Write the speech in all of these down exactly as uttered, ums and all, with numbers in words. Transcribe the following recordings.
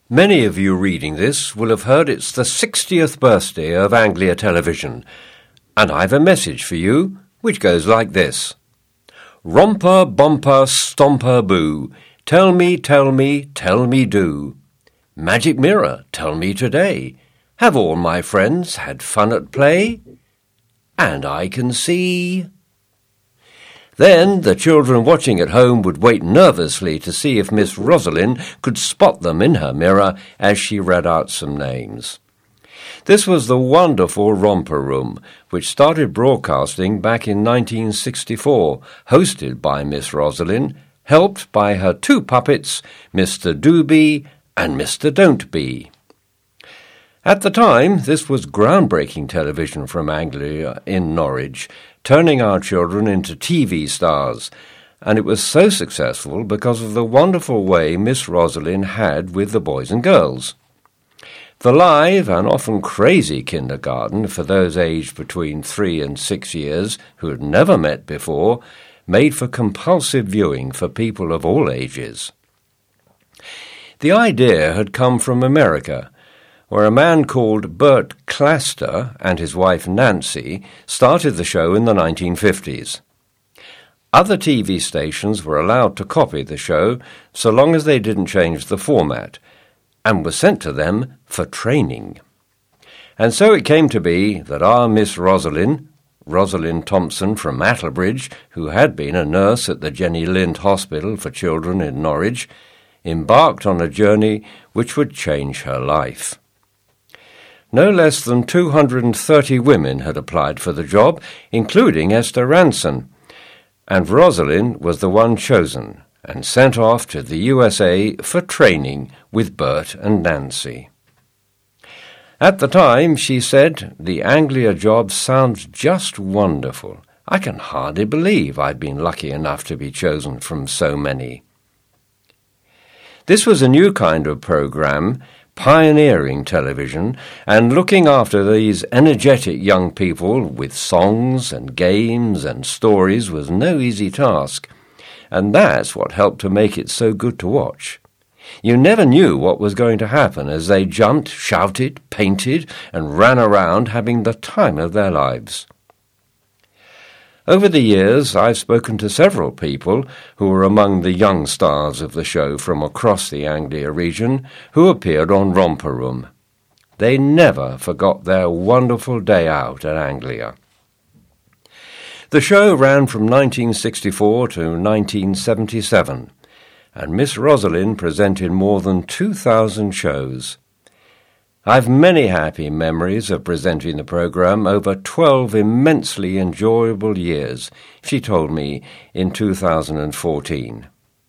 Many of you reading this will have heard it's the sixtieth birthday of Anglia Television, and I've a message for you, which goes like this. Romper, bumper, stomper, boo, tell me, tell me, tell me do. Magic mirror, tell me today, have all my friends had fun at play? And I can see... Then the children watching at home would wait nervously to see if Miss Rosalind could spot them in her mirror as she read out some names. This was the wonderful Romper Room, which started broadcasting back in nineteen sixty-four, hosted by Miss Rosalind, helped by her two puppets, Mister Do-Be and Mister Don't-Be. At the time, this was groundbreaking television from Anglia in Norwich, turning our children into T V stars, and it was so successful because of the wonderful way Miss Rosalind had with the boys and girls. The live and often crazy kindergarten for those aged between three and six years who had never met before made for compulsive viewing for people of all ages. The idea had come from America, where a man called Bert Claster and his wife Nancy started the show in the nineteen fifties. Other T V stations were allowed to copy the show so long as they didn't change the format, and were sent to them for training. And so it came to be that our Miss Rosalind, Rosalind Thompson from Attlebridge, who had been a nurse at the Jenny Lind Hospital for Children in Norwich, embarked on a journey which would change her life. No less than two hundred thirty women had applied for the job, including Esther Ranson, and Rosalind was the one chosen and sent off to the U S A for training with Bert and Nancy. At the time, she said, the Anglia job sounds just wonderful. I can hardly believe I've been lucky enough to be chosen from so many. This was a new kind of program, pioneering television, and looking after these energetic young people with songs and games and stories was no easy task, and that's what helped to make it so good to watch. You never knew what was going to happen as they jumped, shouted, painted, and ran around having the time of their lives. Over the years, I've spoken to several people who were among the young stars of the show from across the Anglia region who appeared on Romper Room. They never forgot their wonderful day out at Anglia. The show ran from nineteen sixty-four to nineteen seventy-seven, and Miss Rosalind presented more than two thousand shows. I've many happy memories of presenting the programme over twelve immensely enjoyable years, she told me in two thousand fourteen.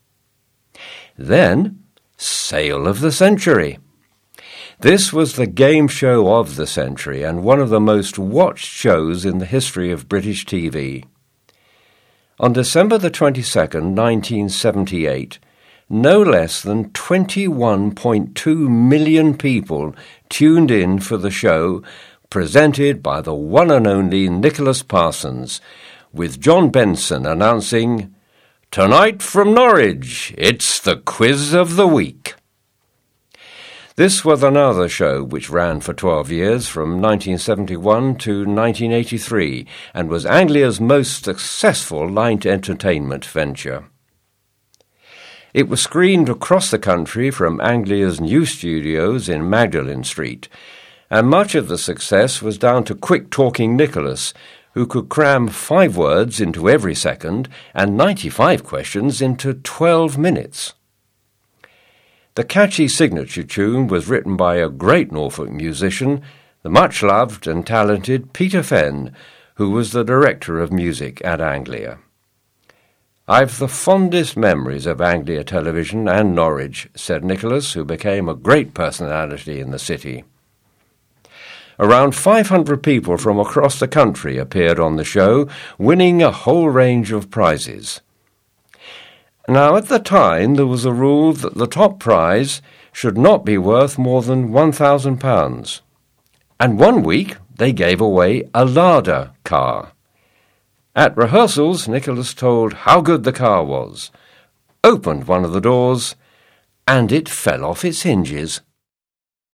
Then, Sale of the Century. This was the game show of the century and one of the most watched shows in the history of British T V. On December the twenty-second, nineteen seventy-eight, no less than twenty-one point two million people tuned in for the show presented by the one and only Nicholas Parsons, with John Benson announcing, "Tonight from Norwich, it's the Quiz of the Week." This was another show which ran for twelve years, from nineteen seventy-one to nineteen eighty-three, and was Anglia's most successful light entertainment venture. It was screened across the country from Anglia's new studios in Magdalen Street, and much of the success was down to quick-talking Nicholas, who could cram five words into every second and ninety-five questions into twelve minutes. The catchy signature tune was written by a great Norfolk musician, the much-loved and talented Peter Fenn, who was the director of music at Anglia. "I've the fondest memories of Anglia Television and Norwich," said Nicholas, who became a great personality in the city. Around five hundred people from across the country appeared on the show, winning a whole range of prizes. Now, at the time, there was a rule that the top prize should not be worth more than one thousand pounds. And one week, they gave away a Lada car. At rehearsals, Nicholas told how good the car was, opened one of the doors, and it fell off its hinges.